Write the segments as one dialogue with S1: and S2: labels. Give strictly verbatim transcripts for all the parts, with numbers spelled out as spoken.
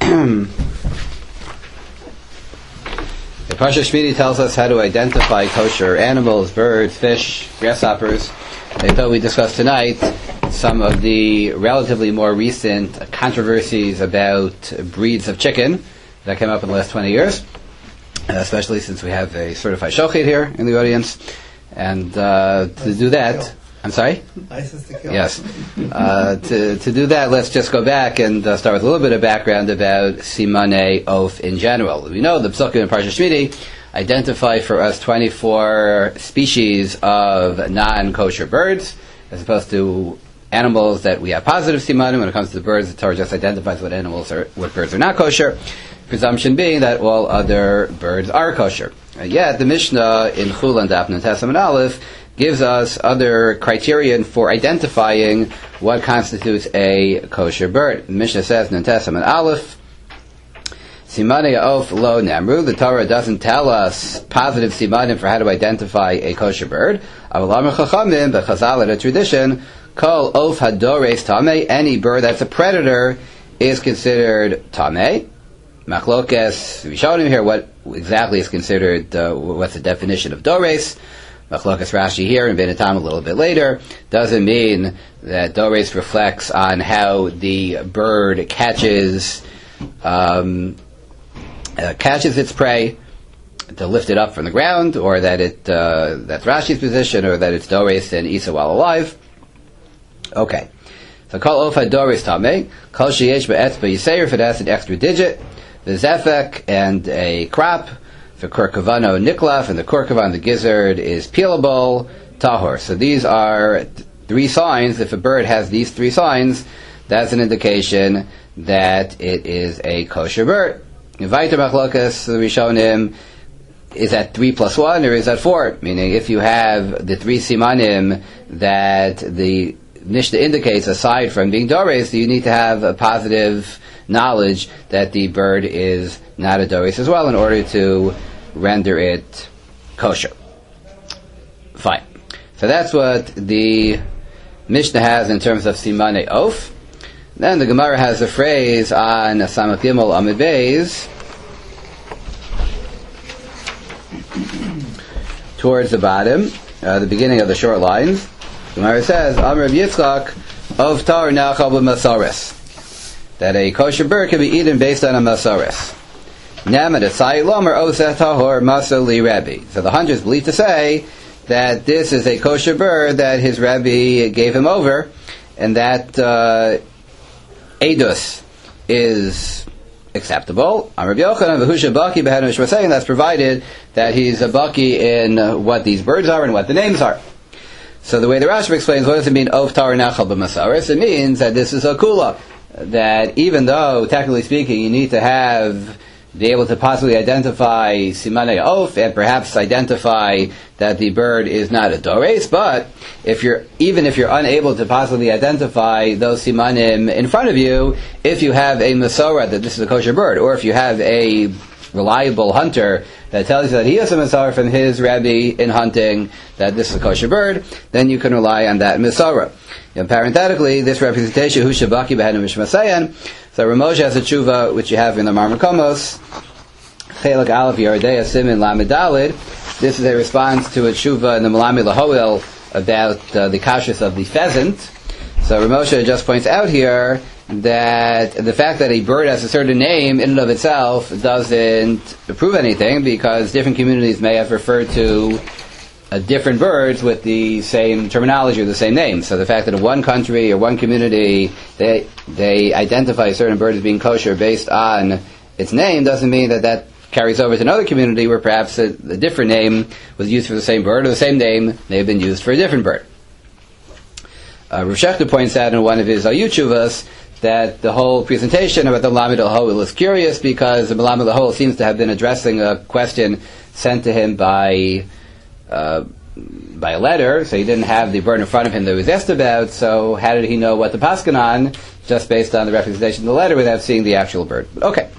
S1: The Parsha Shmini tells us how to identify kosher animals, birds, fish, grasshoppers. I thought we discussed tonight some of the relatively more recent controversies about breeds of chicken that came up in the last twenty years, especially since we have a certified shochet here in the audience. And uh, to do that, I'm sorry?
S2: License to kill.
S1: Yes. Uh, to, to do that, let's just go back and uh, start with a little bit of background about Simanei Oaf in general. We know the Psukim in Parsha Shmini identify for us twenty-four species of non-kosher birds, as opposed to animals that we have positive simanim. When it comes to the birds, the Torah just identifies what animals are, what birds are not kosher. Presumption being that all other birds are kosher. Uh, yet the Mishnah in Chul and Daf Nun and Aleph gives us other criterion for identifying what constitutes a kosher bird. The Mishnah says Nun and Aleph, Simanei Oaf lo namru. The Torah doesn't tell us positive simanim for how to identify a kosher bird. Avalamar chachamim, but Chazal in a tradition, kol oaf hadores tamei. Any bird that's a predator is considered tamei. Machlokes Rishonim here. What exactly is considered? Uh, what's the definition of dores? Machlokes Rashi here and Beinatam a little bit later. Doesn't mean that dores reflects on how the bird catches. Um, Uh, catches its prey to lift it up from the ground, or that it uh, that's Rashi's position, or that it's dores and isa while alive. Okay, so kol ofa dores tamei, kol sheyesh be'etzba yiseir, if it has an extra digit, the zefek and a crop, for korkavano niklaf, and the korkavan, the gizzard, is peelable, tahor. So these are th- three signs. If a bird has these three signs, that's an indication that it is a kosher bird. Vaiter machlokas rishonim, is that three plus one or is that four? Meaning, if you have the three simanim that the Mishnah indicates, aside from being dores, you need to have a positive knowledge that the bird is not a dores as well in order to render it kosher. Fine. So that's what the Mishnah has in terms of Simanei Oaf. Then the Gemara has a phrase on Samach Gimel Amud Beis towards the bottom, uh, the beginning of the short lines. The Gemara says, Amar Rav Yitzchak, Ov tar nachal b'masaris, that a kosher bird can be eaten based on a masaris. Namad Asai Lomer Oseh Tahor Masa Li Rabbi. So the hundreds believe to say that this is a kosher bird that his Rabbi gave him over, and that uh, Edus is acceptable. I'm Rabbi Yochanan v'husha baki b'hanu shmasayim. That's provided that he's a baki in uh, what these birds are and what the names are. So the way the Rashi explains, what does it mean? Of tar nachal b'masaris. It means that this is a kula. That even though, technically speaking, you need to have be able to possibly identify Simanei Oaf and perhaps identify that the bird is not a dores, but if you're even if you're unable to possibly identify those simanim in front of you, if you have a Masorah that this is a kosher bird, or if you have a reliable hunter that tells you that he has a Masorah from his Rabbi in hunting that this is a kosher bird, then you can rely on that Masorah. And parenthetically, this representation, Hu Shabaki B'Hanu Mishmasayan, so Ramosha has a tshuva, which you have in the Marmakomos, Chelak Aleph Yeridei Simin Lamed Daled. This is a response to a tshuva in the Malami Lahoil about uh, the kashrus of the pheasant. So Ramosha just points out here that the fact that a bird has a certain name in and of itself doesn't prove anything, because different communities may have referred to Uh, different birds with the same terminology or the same name. So the fact that in one country or one community they they identify a certain bird as being kosher based on its name doesn't mean that that carries over to another community where perhaps a, a different name was used for the same bird, or the same name may have been used for a different bird. Uh, Rav Shechter points out in one of his Ayut Shuvas that the whole presentation about the Melamed al-Hol is curious, because the Melamed al-Hol seems to have been addressing a question sent to him by Uh, by a letter, so he didn't have the bird in front of him that he was asked about, so how did he know what to paskin on, just based on the representation of the letter without seeing the actual bird? Okay.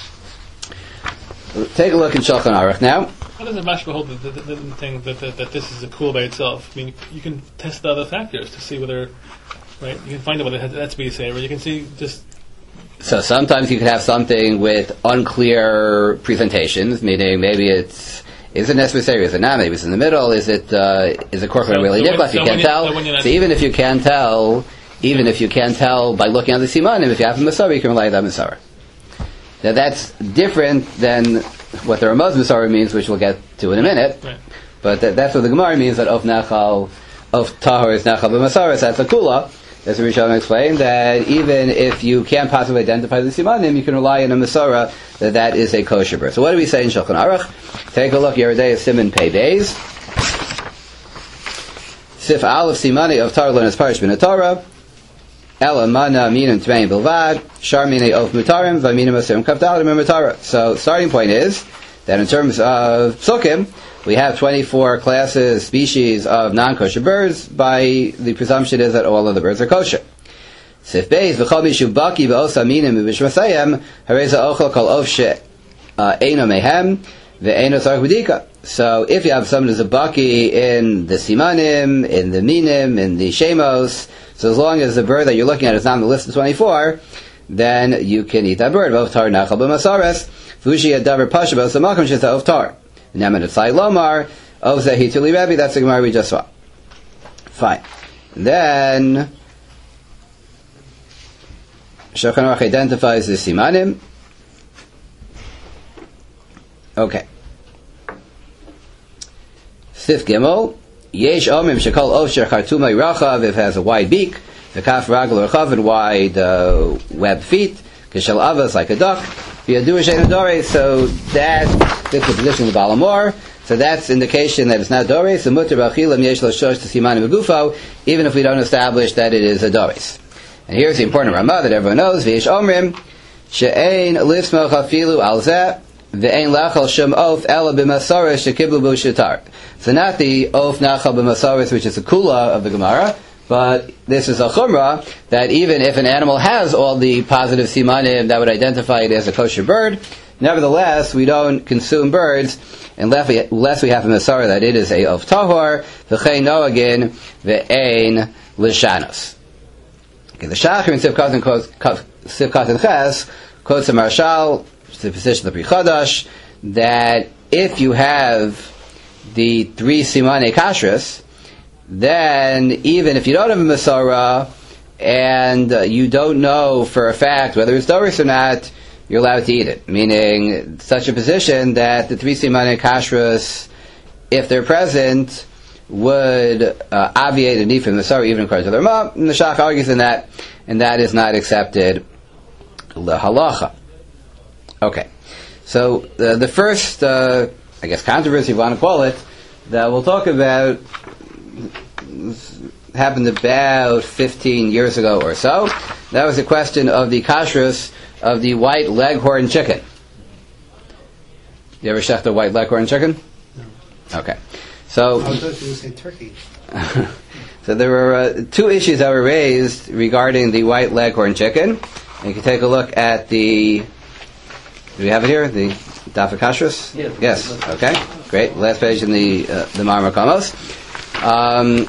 S1: Take a look in Shulchan Aruch now.
S3: How does the Mashma hold the, the, the, the thing that, that, that this is a cool by itself? I mean, you can test the other factors to see whether, right, you can find out whether it has to be a saver. You can see just,
S1: So sometimes you could have something with unclear presentations, meaning maybe it's is it necessary, is it not? Maybe it's in the middle. Is it uh, is it korban
S3: So-
S1: really
S3: so when-
S1: niklas? You
S3: so
S1: can't
S3: when you-
S1: tell.
S3: so when you're not-
S1: So even if you can't tell, even if you can't tell by looking at the simanim, if you have a Masara, you can rely on that Masara. Now that's different than what the Ramaz Masara means, which we'll get to in a minute.
S3: Right.
S1: But that, that's what the Gemara means, that of Nachal, of Tahor is Nachal b'Masaris, that's a Kula. As the Rishon explained, that even if you can't possibly identify the Simanim, you can rely on a Masara, that that is a kosher bird. So what do we say in Shulchan Aruch? Take a look, Yeridei is Siman Pei Beis. Sif Aleph Simani of Tarlin is Parish Bin Torah. Ela Mana Minam Tmein Bilvad. Shar Mine of Mutarim, Vaminam Asirim Kavdalim Mutara. So starting point is that in terms of Psukim, we have twenty-four classes, species of non-kosher birds. By the presumption is that all of the birds are kosher. Sif Beis v'chol mishu baki v'osa minim v'shmasayim hareza ochel kol ovshe eino mehem ve'eino tzarich b'dika. So if you have someone who's a baki in the simanim, in the minim, in the shemos, so as long as the bird that you're looking at is not on the list of twenty-four, then you can eat that bird. V'oftar nachal b'masares v'ushi adavar pasha b'osamakim sheta oftar. Neman Etzai Lomar, Ovzeh Hituli Rebbe, that's the Gemara we just saw. Fine. Then, Shulchan Aruch identifies the Simanim. Okay. Sif Gimel, Yesh Omim Shekol Osher Chartumai Rachav, if it has a wide beak, the Kaf Ragel Rachav, and wide uh, webbed feet, Kishal Avas, like a duck, so that fits the position of the Balamor. So that's indication that it's not Dores. The Mutter B'Achilam Yesh Lo Shosh T'Simanim Begufo, even if we don't establish that it is a Dores. And here's the important Ramah that everyone knows: V'Yesh Omrim She'ein Lismoch Afilu Al Zeh V'Ein Lachal Shem Of Ela B'Masaris Shekiblu Bu Shetar. So not the Of Nachal B'Masaris, which is the Kula of the Gemara, but this is a chumrah that even if an animal has all the positive simanim that would identify it as a kosher bird, nevertheless we don't consume birds unless we, unless we have a masara that it is a of tahor, v'chein noagin, v'ein lishanos. Okay, the Shachar in Sivkat and Ches quotes a Marshal, the position of the Pri Chadash, that if you have the three simane kashrus, then even if you don't have a Masara and uh, you don't know for a fact whether it's Doris or not, you're allowed to eat it. Meaning, such a position that the three Simane Kashrus, if they're present, would uh, obviate a need for the Masara, even according to the Ramah. And the Shach argues in that, and that is not accepted l'halacha. Okay. So, uh, the first, uh, I guess, controversy, if you want to call it, that we'll talk about happened about fifteen years ago or so. That was the question of the kashrus of the white leghorn chicken. You ever shech the white leghorn chicken? No. Okay. So,
S2: I was going to say turkey.
S1: so there were uh, two issues that were raised regarding the white leghorn chicken. And you can take a look at the, do we have it here? The Daf Kashrus?
S2: Yeah.
S1: Yes. Okay. Great. Last page in the uh, the Marmar Kamos. Um,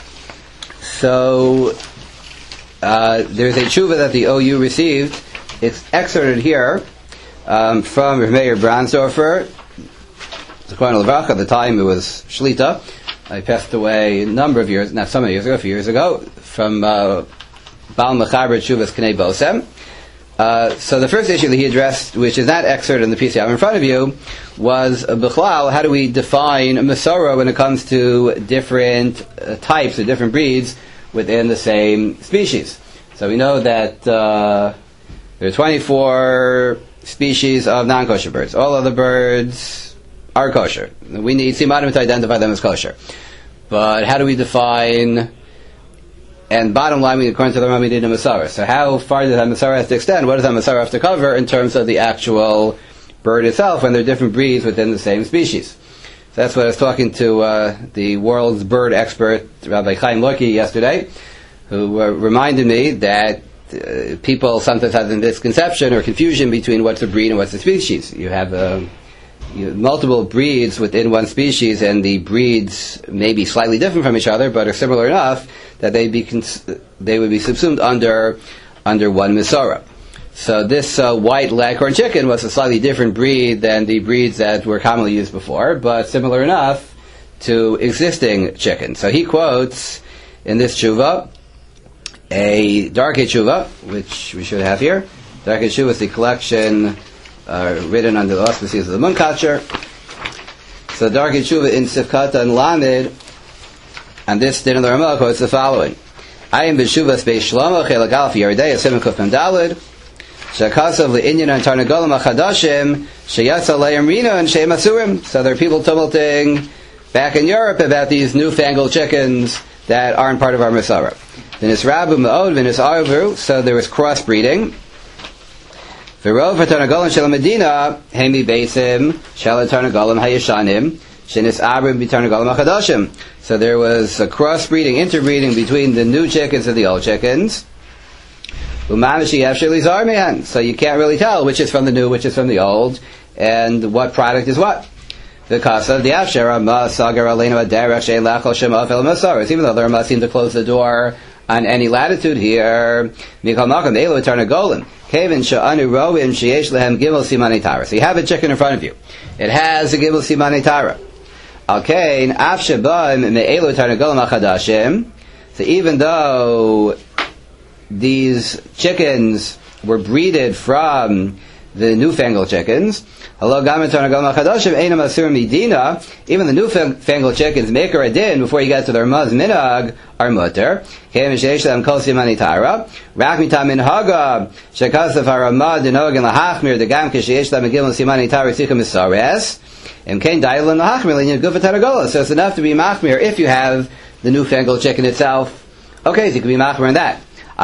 S1: so uh, there's a tshuva that the O U received. It's excerpted here um, from Rav Meir Bransdorfer. Zechron Levracha. At the time it was Shlita. I passed away a number of years, not so many years ago, a few years ago, from uh, Baal Mechaber Tshuvas K'nei Bosem. Uh, so the first issue that he addressed, which is not excerpted in the piece you have in front of you, was uh, Bichlal, how do we define a Masora when it comes to different uh, types or different breeds within the same species? So we know that uh, there are twenty-four species of non-kosher birds. All other birds are kosher. We need simanim to identify them as kosher. But how do we define... And bottom line, according to the Rambam, we need a Masara. So how far does that Masara have to extend? What does that Masara have to cover in terms of the actual bird itself when there are different breeds within the same species? So that's what I was talking to uh, the world's bird expert, Rabbi Chaim Loki, yesterday, who uh, reminded me that uh, people sometimes have a misconception or confusion between what's a breed and what's a species. You have uh, you have multiple breeds within one species, and the breeds may be slightly different from each other, but are similar enough that they be cons- they would be subsumed under under one Masara. So this uh, white leghorn chicken was a slightly different breed than the breeds that were commonly used before, but similar enough to existing chicken. So he quotes in this tshuva a Darkei Tshuva, which we should have here. Darkei Tshuva is the collection uh, written under the auspices of the Munkacher. So Darkei Tshuva in Sifkata and Lamed, and this din of the Ramah quotes the following: I am b'shuvas beis Shlomo chelik aleph Yeridei Asim Kuf Mem Daled shekasav le'inyan and tarnagolim achadashim sheyatza le'im rina and she'em asurim. So there are people tumulting back in Europe about these newfangled chickens that aren't part of our Masara. V'nis rabu ma'od v'nis arvu. So there was crossbreeding. V'rov ha'tarnagolim shel Medina hemi beisim shel tarnagolim hayashanim shenis abrim b'tarnagolim achadashim. So there was a crossbreeding, interbreeding between the new chickens and the old chickens. So you can't really tell which is from the new, which is from the old, and what product is what. Because of the Afshara, even though the Rama seemed to close the door on any latitude here. So you have a chicken in front of you. It has a gimel simanei tara. Okay, so even though these chickens were breeded from the newfangled chickens, even the newfangled chickens make a din before you get to their muz minag are mutter. So it's enough to be machmir if you have the newfangled chicken itself. Okay, so you can be machmir in that.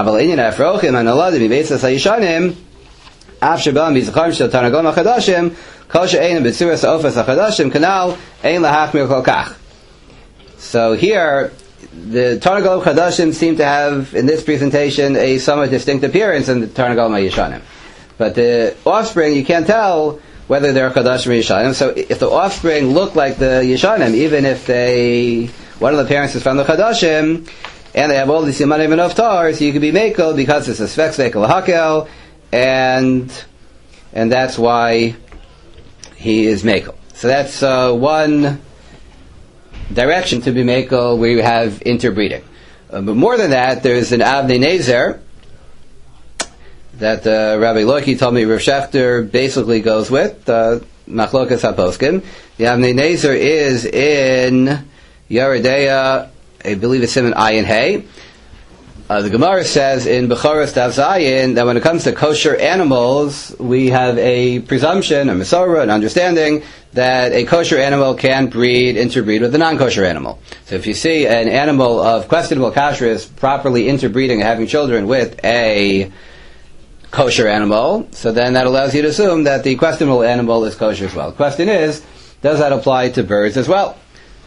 S1: So here, the Tarnagol Chadashim seem to have, in this presentation, a somewhat distinct appearance in the Tarnagol Yishanim. But the offspring, you can't tell whether they're Chadashim or Yishanim. So if the offspring look like the Yishanim, even if they, one of the parents is from the Chadashim, and they have all these Simanim and Oftar, so you could be Mekel because it's a Svek Svekel Hakel, and and that's why he is Mekel. So that's uh, one direction to be Mekel where you have interbreeding. Uh, but more than that, there's an Avnei Nezer that uh, Rabbi Loki told me Rav Shechter basically goes with, uh, Machlokas HaPoskim. The Avnei Nezer is in Yeridea, I believe it's Simon Ayin Hay. Uh, the Gemara says in Bechoros Dav Zayin that when it comes to kosher animals, we have a presumption, a Masorah, an understanding that a kosher animal can breed, interbreed with a non-kosher animal. So if you see an animal of questionable kashrus properly interbreeding and having children with a kosher animal, so then that allows you to assume that the questionable animal is kosher as well. The question is, does that apply to birds as well?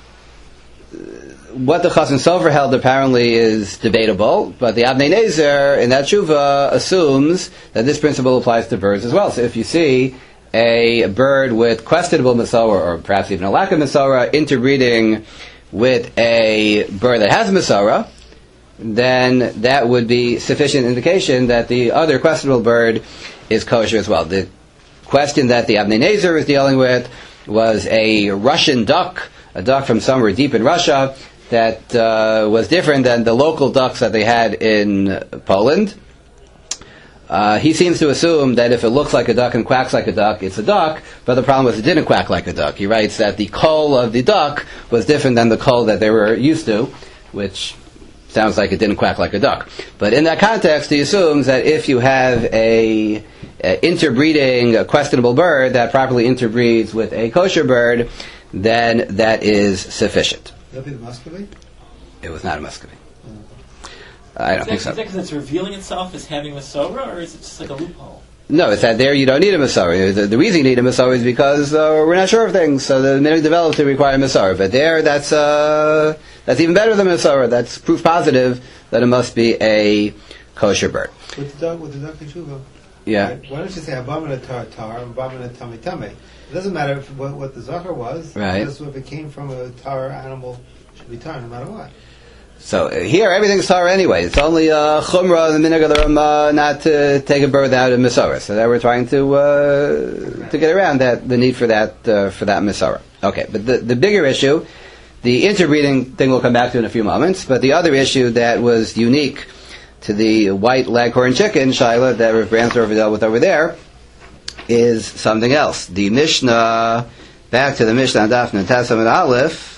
S1: What the Chassan Sofer held apparently is debatable, but the Avnei Nezer in that tshuva assumes that this principle applies to birds as well. So if you see a bird with questionable Masorah, or perhaps even a lack of Masorah, interbreeding with a bird that has Masorah, then that would be sufficient indication that the other questionable bird is kosher as well. The question that the Avnei Nezer is dealing with was a Russian duck, a duck from somewhere deep in Russia, that uh, was different than the local ducks that they had in Poland. Uh, he seems to assume that if it looks like a duck and quacks like a duck, it's a duck, but the problem was it didn't quack like a duck. He writes that the call of the duck was different than the call that they were used to, which sounds like it didn't quack like a duck. But in that context, he assumes that if you have a, a interbreeding, a questionable bird that properly interbreeds with a kosher bird, then that is sufficient.
S2: Would that be the Muscovy?
S1: It was not a Muscovy.
S2: Mm.
S1: I don't
S4: is
S1: think
S4: that,
S1: so.
S4: Is that because it's revealing itself as having Masorah, or is it just like a loophole?
S1: No, it's that there you don't need a Masorah. The, the reason you need a Masorah is because uh, we're not sure of things, so the minute developed to require Masorah. But there, that's uh, that's even better than Masorah. That's proof positive that it must be a kosher bird.
S2: With the duck, with the duck and tshuva.
S1: Yeah.
S2: Right? Why don't you say abamina tar tar, abamina tami tami? It doesn't matter if, what, what the zachar was.
S1: Right.
S2: Just if it came from a tar animal, it should be tar no matter what.
S1: So here everything's Torah anyway. It's only uh, Chumrah, the minhag of the Ramah, not to take a bird out of Masorah. So that we're trying to uh, to get around that the need for that uh, for that Masorah. Okay, but the the bigger issue, the interbreeding thing, we'll come back to in a few moments. But the other issue that was unique to the white leghorn chicken, Shaila, that Rav Bransdorfer dealt with over there, is something else. The Mishnah, back to the Mishnah on Daf Nuntasam and Aleph.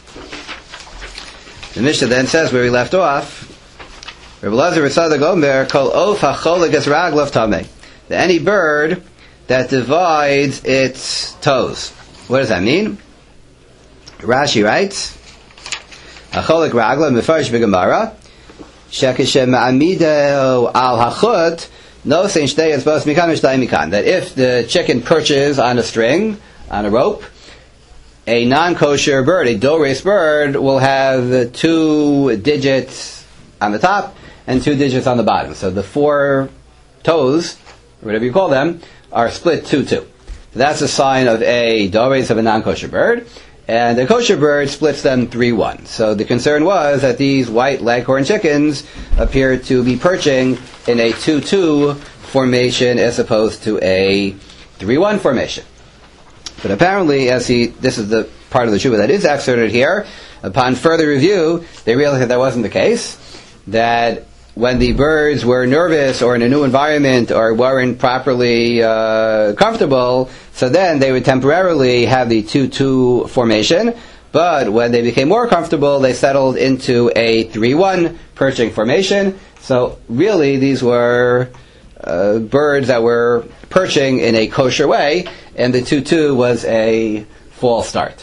S1: The Mishnah then says where we left off, Rebbe Lazar Ritzad Gomer, Kol Of HaCholegas Raglav Tameh. That any bird that divides its toes. What does that mean? Rashi writes, HaCholeg Raglav Mefarish B'Gemara, Shekeshem Ma'amido Al HaChut, No Sein Shtei Etzbos Mikan Mishtei Mikan. That if the chicken perches on a string, on a rope, a non-kosher bird, a dough-raised bird, will have two digits on the top and two digits on the bottom. So the four toes, or whatever you call them, are split two two. So that's a sign of a dough-raised of a non-kosher bird. And a kosher bird splits them three one. So the concern was that these white leghorn chickens appeared to be perching in a two two formation as opposed to a three one formation. But apparently, as he, this is the part of the tshuva that is excerpted here, upon further review, they realized that that wasn't the case. That when the birds were nervous or in a new environment or weren't properly uh, comfortable, so then they would temporarily have the two two formation. But when they became more comfortable, they settled into a three one perching formation. So really, these were uh, birds that were perching in a kosher way, and the two two was a false start.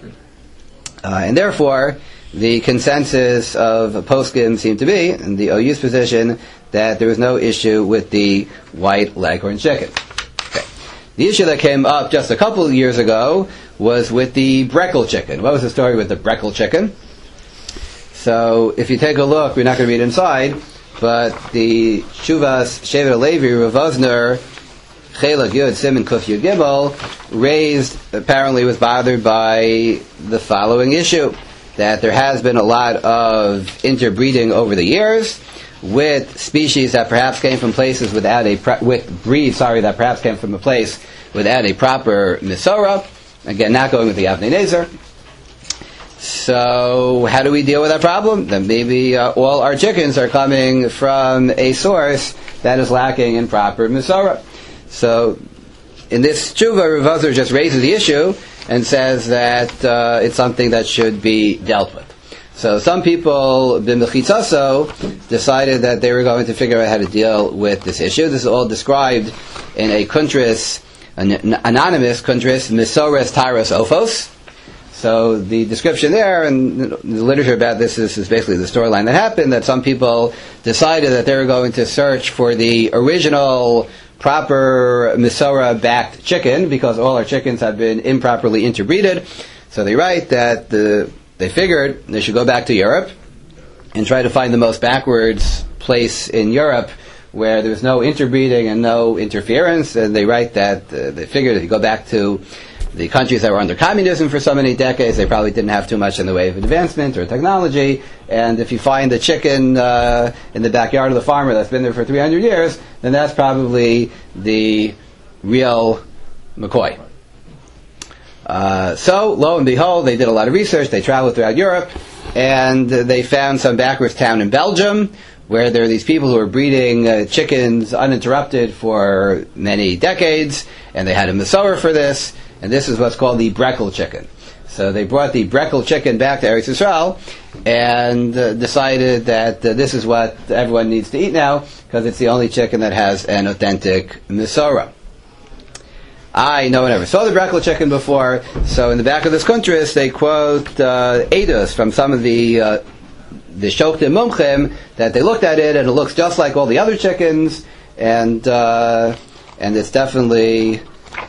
S1: Uh, and therefore, the consensus of poskim seemed to be, in the O U's position, that there was no issue with the white leghorn chicken. Okay. The issue that came up just a couple of years ago was with the Breckel chicken. What was the story with the Breckel chicken? So, if you take a look, we're not going to read inside, but the Shuvas Shevet Alevi, Rav Osner, Chelak Yud Simon Kuf Yud Gimel, raised, apparently was bothered by the following issue, that there has been a lot of interbreeding over the years with species that perhaps came from places without a, pre- with breeds, sorry, that perhaps came from a place without a proper Misorah. Again, not going with the Avnei Nezer. So, how do we deal with that problem? Then maybe uh, all our chickens are coming from a source that is lacking in proper Misorah. So, in this tshuva, Rav Osner just raises the issue and says that uh, it's something that should be dealt with. So, some people, b'mechitzaso, decided that they were going to figure out how to deal with this issue. This is all described in a kuntris, an anonymous kuntris, Misores Taras Ophos. So the description there and the literature about this is, is basically the storyline that happened, that some people decided that they were going to search for the original proper Misorah-backed chicken, because all our chickens have been improperly interbreeded. So they write that the, they figured they should go back to Europe and try to find the most backwards place in Europe where there was no interbreeding and no interference. And they write that uh, they figured if you go back to the countries that were under communism for so many decades, they probably didn't have too much in the way of advancement or technology. And if you find the chicken uh, in the backyard of the farmer that's been there for three hundred years, then that's probably the real McCoy. Uh, so, lo and behold, they did a lot of research. They traveled throughout Europe, and uh, they found some backwards town in Belgium where there are these people who are breeding uh, chickens uninterrupted for many decades, and they had a Misorah for this. And this is what's called the Breckel chicken. So they brought the Breckel chicken back to Eretz Yisrael and uh, decided that uh, this is what everyone needs to eat now, because it's the only chicken that has an authentic Misorah. I, no one ever saw the Breckel chicken before, so in the back of this kuntris they quote uh, edus from some of the uh, the Shoktim Mumchim that they looked at it and it looks just like all the other chickens, and uh, and it's definitely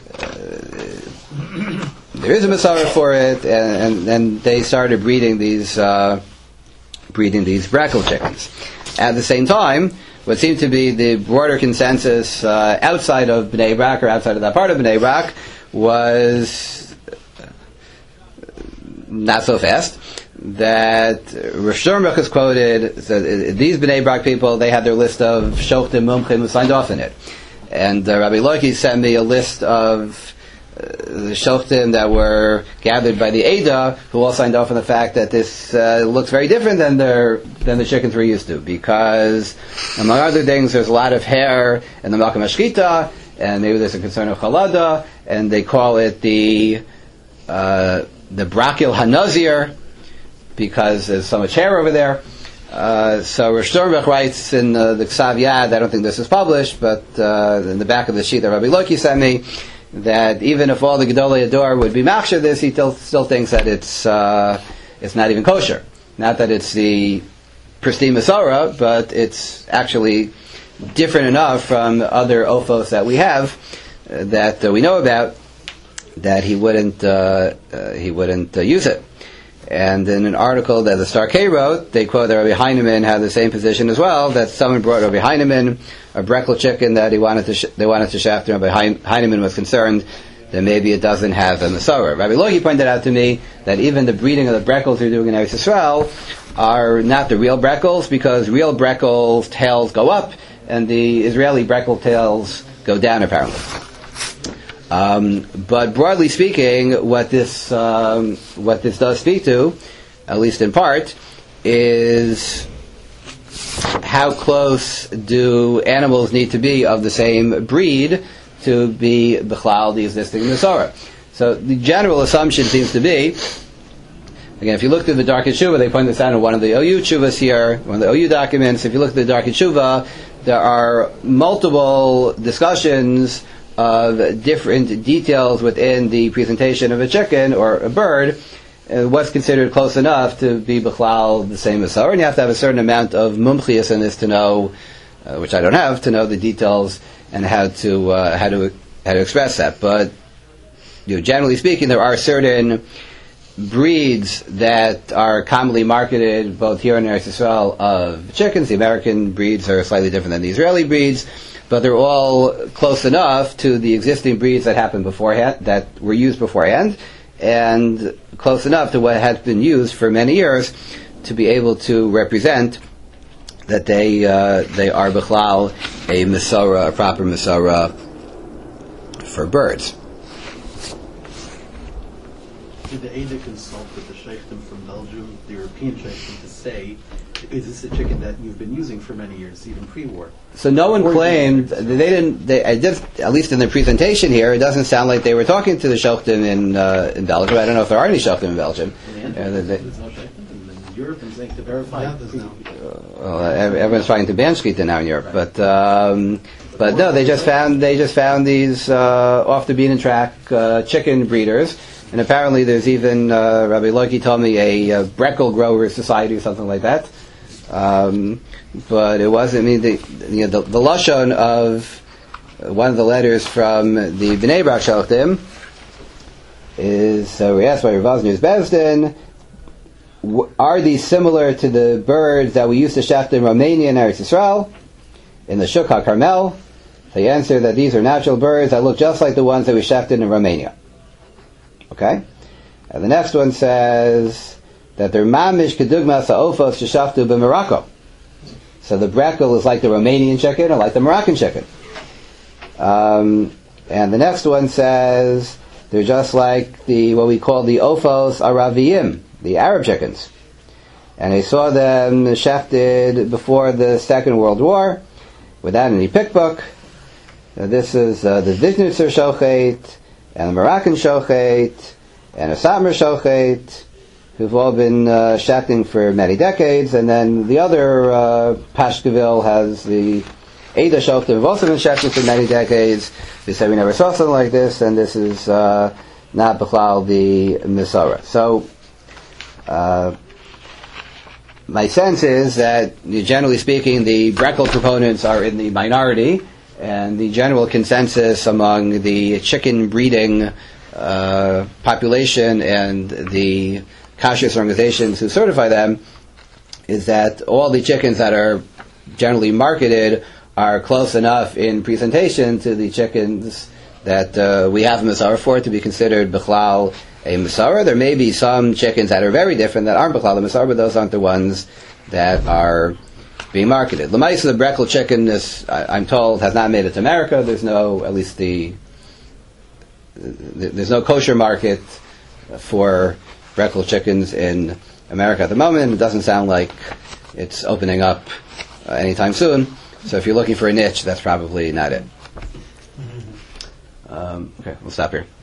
S1: there is a Misorah for it, and, and, and they started breeding these uh, breeding these Breckel chickens. At the same time, what seemed to be the broader consensus uh, outside of Bnei Brak, or outside of that part of Bnei Brak, was not so fast. that Rosh Hashanah is quoted. So these Bnei Brak people, they had their list of Shochtim Mumchim who signed off in it. And uh, Rabbi Loki sent me a list of uh, the Shochtim that were gathered by the Eidah, who all signed off on the fact that this uh, looks very different than their than the chickens we're used to, because among other things, there's a lot of hair in the Malkam Ashkita, and maybe there's a concern of Chalada, and they call it the uh, the Brakil Hanazir, because there's so much hair over there. Uh, so Rosh Hashanah writes in uh, the Ksav Yad, I don't think this is published, but uh, in the back of the sheet that Rabbi Loki sent me, that even if all the Gedolei Ador would be machshir this, he still, still thinks that it's uh, it's not even kosher. Not that it's the pristine Masorah, but it's actually different enough from other ophos that we have, uh, that uh, we know about, that he wouldn't uh, uh, he wouldn't uh, use it. And in an article that the Star K wrote, they quote that Rabbi Heinemann had the same position as well, that someone brought Rabbi Heinemann a Breckel chicken that he wanted to sh- they wanted to shaft, and Rabbi Heinemann was concerned that maybe it doesn't have a Masorah. Rabbi Logi pointed out to me that even the breeding of the Breckels they're doing in Eretz Yisrael are not the real Breckels, because real Breckels' tails go up, and the Israeli Breckel tails go down, apparently. Um, but broadly speaking, what this um, what this does speak to, at least in part, is how close do animals need to be of the same breed to be b'chlal the existing Masorah. So the general assumption seems to be, again, if you look through the Darkei Tshuva, they point this out in one of the O U Tshuvas here, one of the O U documents. If you look at the Darkei Tshuva, there are multiple discussions of different details within the presentation of a chicken or a bird, uh, what's considered close enough to be b'chlal the same as Masorah. And you have to have a certain amount of mumchias in this to know, uh, which I don't have, to know the details and how to uh, how to how to express that. But you know, generally speaking, there are certain breeds that are commonly marketed both here in Eretz Yisrael of chickens. The American breeds are slightly different than the Israeli breeds, but they're all close enough to the existing breeds that happened beforehand, that were used beforehand, and close enough to what had been used for many years to be able to represent that they uh, they are b'chlal a Masorah, a proper Masorah for birds.
S5: Did the Eidah consult with the sheikhtim from Belgium, the European sheikhtim, to say, is this a chicken that you've been using for many years, even pre-war?
S1: So no one
S5: Or
S1: claimed,
S5: did
S1: they didn't, they, I just, at least in the presentation here, it doesn't sound like they were talking to the sheikhtim in uh, in Belgium. I don't know if there are any sheikhtim in Belgium.
S5: And
S1: Uh, they-
S5: there's no sheikhtim, and in Europe, and saying to verify.
S2: Yeah, there's no.
S1: Well, ev- everyone's trying to ban shkita now in Europe, but um, but no, they just found they just found these uh, off the beaten track uh, chicken breeders, and apparently there's even uh, Rabbi Loki told me a, uh Breckel Growers Society or something like that. Um, but it wasn't. I mean, the you know, the, the lashon of one of the letters from the Bnei Brak Shochtim is so we asked by Rav News Bezdin, are these similar to the birds that we used to shaft in Romania and Eretz Yisrael, in the Shuk HaKarmel? They answer that these are natural birds that look just like the ones that we shafted in Romania. Okay? And the next one says that they're mamish kedugmas ha'ofos sheshaftu b'Morocco. So the Breckel is like the Romanian chicken or like the Moroccan chicken. Um, and the next one says they're just like the what we call the Ophos Araviyim, the Arab chickens. And they saw them shafted before the Second World War without any pickbook. Now this is uh, the Viznitzer Shochet and the Moroccan Shochet and a Satmar Shochet, who've all been uh, shafting for many decades. And then the other uh, Pashkeville has the Eidah Shochet, who've also been shafting for many decades. They say we never saw something like this, and this is uh, not b'chlal the Masorah. So uh, my sense is that, generally speaking, the Breckel proponents are in the minority, and the general consensus among the chicken breeding uh, population and the kashrus organizations who certify them is that all the chickens that are generally marketed are close enough in presentation to the chickens that uh, we have a Masara for it to be considered Bechlal a Masara. There may be some chickens that are very different that aren't Bechlal a Masara, but those aren't the ones that are being marketed. Lemaisa, the Breckel chicken, is, I, I'm told, has not made it to America. There's no, at least the, the there's no kosher market for Breckel chickens in America at the moment. It doesn't sound like it's opening up uh, anytime soon. So if you're looking for a niche, that's probably not it. Um, okay, we'll stop here.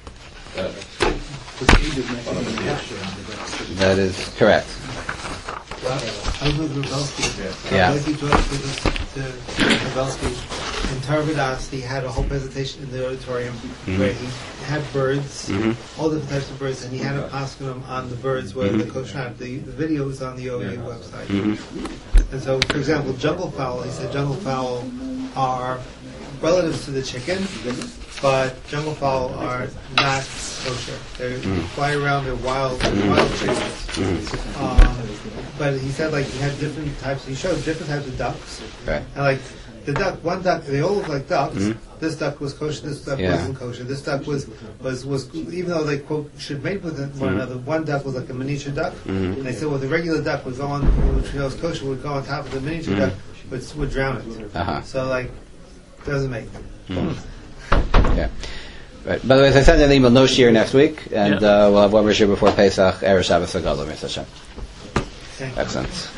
S1: That is correct.
S2: I was with Rubelsky.
S1: Yeah.
S2: Rubelsky brought to this- to Rubelsky. In Tarvadas, he had a whole presentation in the auditorium where he had birds, all different types of birds, and he had a paskin on the birds where the kosher had. The, the video is on the O E A website. And so, for example, jungle fowl, he said jungle fowl are relatives to the chicken, but jungle fowl are not kosher. They fly around, they're wild, wild chickens. Um, but he said, like, he had different types, he showed different types of ducks.
S1: Right.
S2: And, like, the duck, one duck, they all look like ducks. This duck was kosher, this duck
S1: Yeah.
S2: wasn't kosher. This duck was, was, was, even though they, quote, should mate with one another, one duck was like a miniature duck. And they said, well, the regular duck would go on, which we know is kosher, would go on top of the miniature duck, which would drown it.
S1: Uh-huh.
S2: So, like, doesn't make.
S1: Yeah. Right. By the way, as I said in the email, no shear next week, and
S3: Yeah.
S1: uh, we'll have one more shear before Pesach, Erev Shabbos Haggadah, Mister Hashem.
S2: Thank you.
S1: Excellent.